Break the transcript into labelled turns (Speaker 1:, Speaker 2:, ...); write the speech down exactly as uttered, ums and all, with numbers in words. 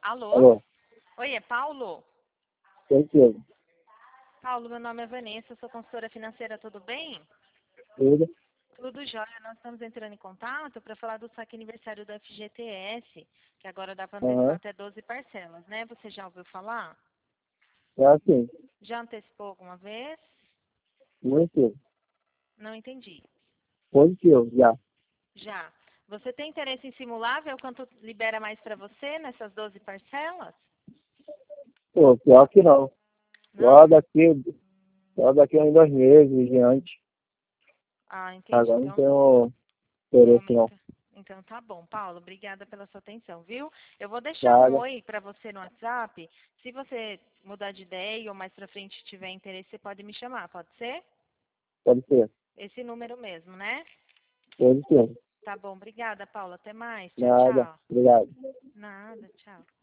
Speaker 1: Alô?
Speaker 2: Alô,
Speaker 1: Oi, é Paulo?
Speaker 2: certeza.
Speaker 1: Paulo, meu nome é Vanessa, sou consultora financeira, tudo bem?
Speaker 2: Tudo?
Speaker 1: Tudo jóia. Nós estamos entrando em contato para falar do saque aniversário do F G T S, que agora dá para antecipar
Speaker 2: Aham.
Speaker 1: até doze parcelas, né? Você já ouviu falar?
Speaker 2: É assim,
Speaker 1: Já antecipou alguma vez?
Speaker 2: positivo.
Speaker 1: Não entendi.
Speaker 2: Positivo, já.
Speaker 1: Já. Você tem interesse em simular, ver o quanto libera mais para você nessas doze parcelas?
Speaker 2: Pô, pior que não. Só
Speaker 1: Não?
Speaker 2: daqui, só daqui a uns dois meses em diante.
Speaker 1: Ah, entendi.
Speaker 2: Agora não
Speaker 1: Então,
Speaker 2: tenho
Speaker 1: no
Speaker 2: interesse não.
Speaker 1: momento. Então tá bom, Paulo. Obrigada pela sua atenção, viu? Eu vou deixar um
Speaker 2: Nada,
Speaker 1: oi para você no WhatsApp. Se você mudar de ideia ou mais pra frente tiver interesse, você pode me chamar, pode ser?
Speaker 2: pode ser.
Speaker 1: Esse número mesmo, né?
Speaker 2: Positivo.
Speaker 1: Tá bom, obrigada, Paulo. Até mais. Tchau,
Speaker 2: Nada,
Speaker 1: tchau.
Speaker 2: obrigado.
Speaker 1: Nada, tchau.